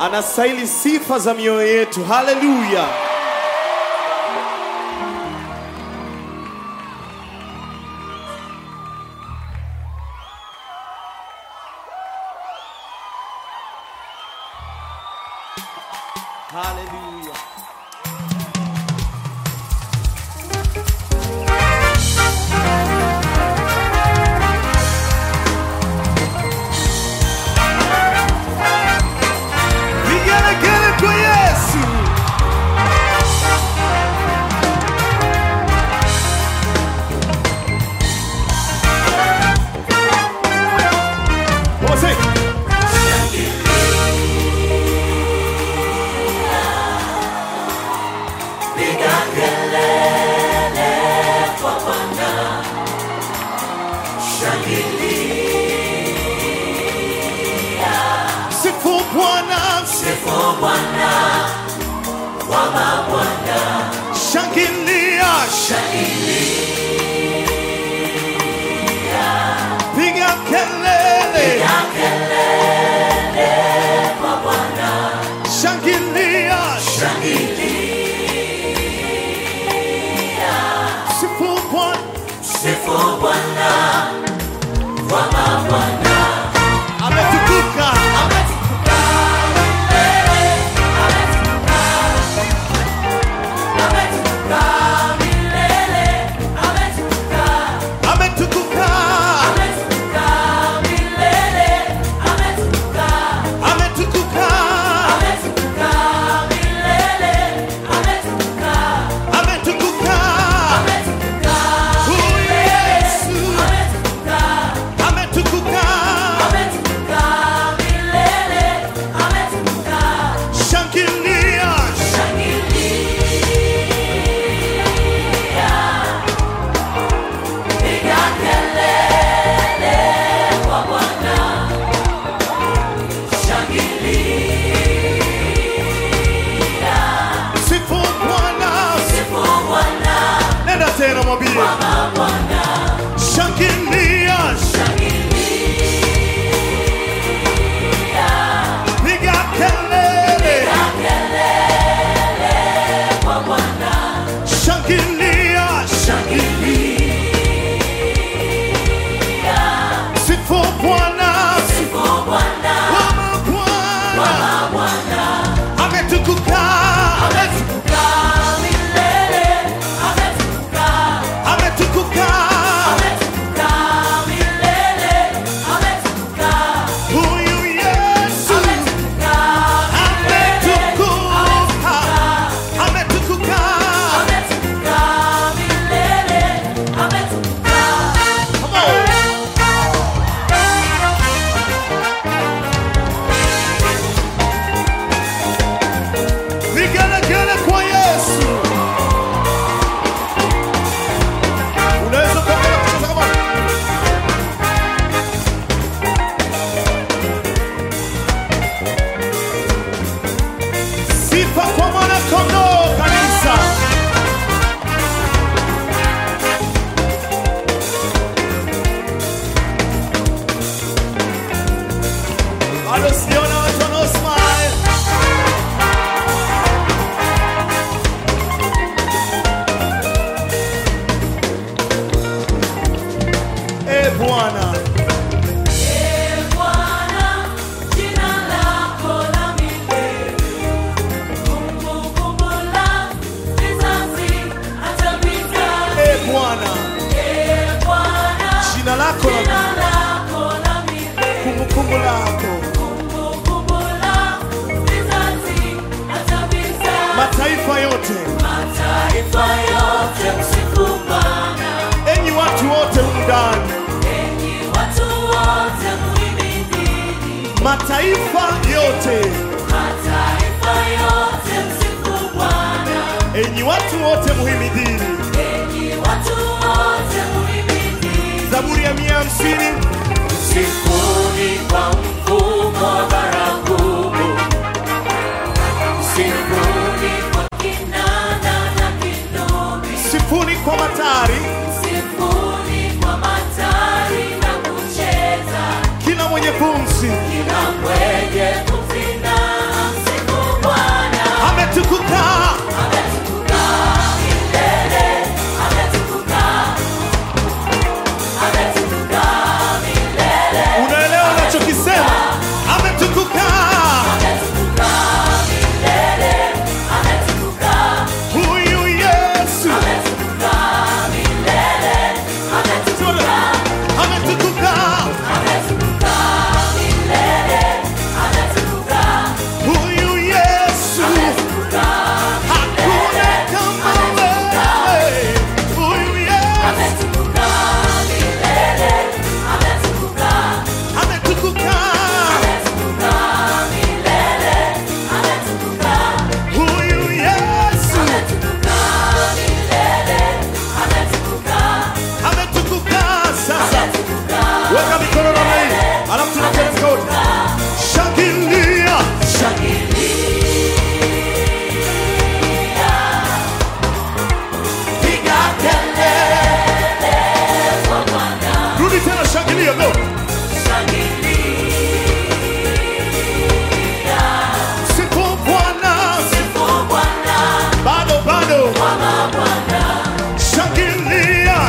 Anastahili sifa za mioyo yetu. Haleluya. Haleluya. Vigelegele kwa Yesu. Ose. Sifu Bwana wa mabwana. Shangilia, shangilia. Piga kelele kwa Bwana. Shangilia, shangilia. Sifu Bwana wa mabwana. Ametukuka. Shangilia, shangilia. Piga kelele kwa Bwana. Shangilia, shangilia. Sifu Bwana wa mabwana. Ametukuka. Mataifa yote msifu Bwana. Enyi watu wote ndani. Mataifa yote msifu Bwana. Enyi watu wote muhimidini. Zaburi ya 150. Msifuni kwa mfumo wa baragumu. Msifuni kwa kinanda na kinubi. Msifuni kwa matari. Msifuni kwa matari na kucheza. Kila mwenye pumzi. Kila mwenye pumzi na ametukuka. Unaelewa nachokisema? Ametukuka. Huyu Yesu ametukuka. Huyu Yesu hakuna kama wewe. Huyu Yesu ametukuka. Huyu Yesu ametukuka. Sasa weka mikono namna hii, alafu tunateremka wote. Shangilia, piga kelele kwa Bwana. Rudi tena, shangilia, go. Sifu Bwana, bado. Shangilia,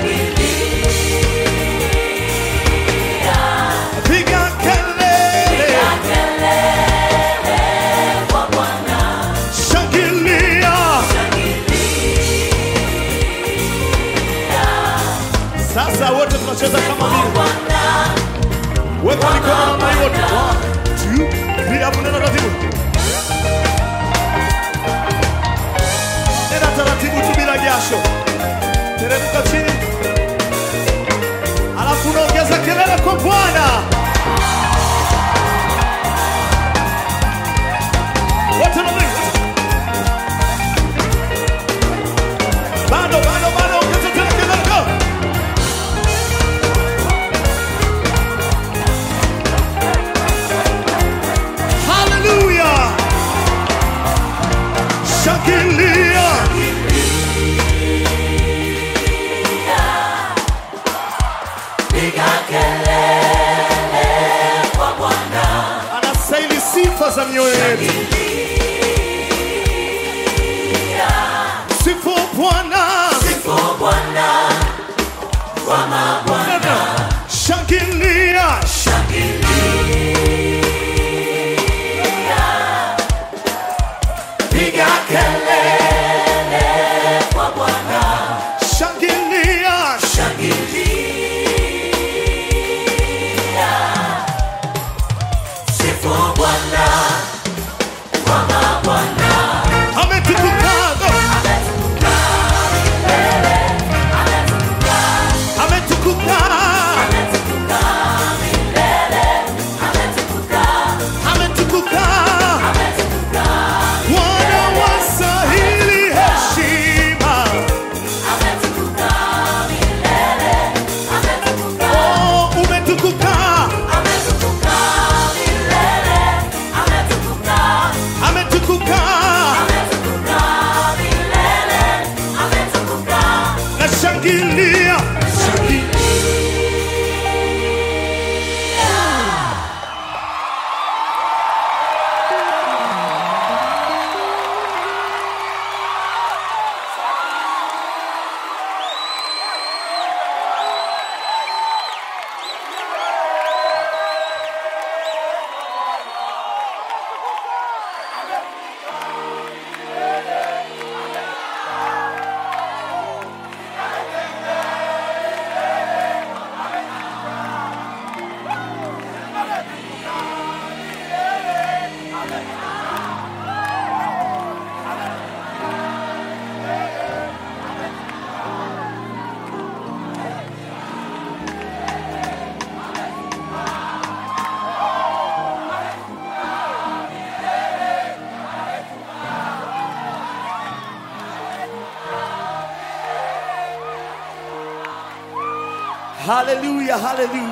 piga kelele, shangilia. Sasa wote tunacheza kama vile. Weka mikono namna hii wote. 1, 2, 3, hapo nenda taratibu. Nenda taratibu tu bila jasho. Teremka chini. Alafu unaongeza kelele kwa Bwana. Wote namna hii. Bado, ongeza tena kelele go. Hallelujah. Shangilia. Anastahili sifa za mioyo yetu. Sifu Bwana. Shangilia. Piga kelele kwa Bwana. Shangilia. Sifu Bwana. Ametukuka. Ametukuka. Bwana wastahili heshima. Oh, umetukuka. Ametukuka. Na shangilia. Hallelujah, hallelujah.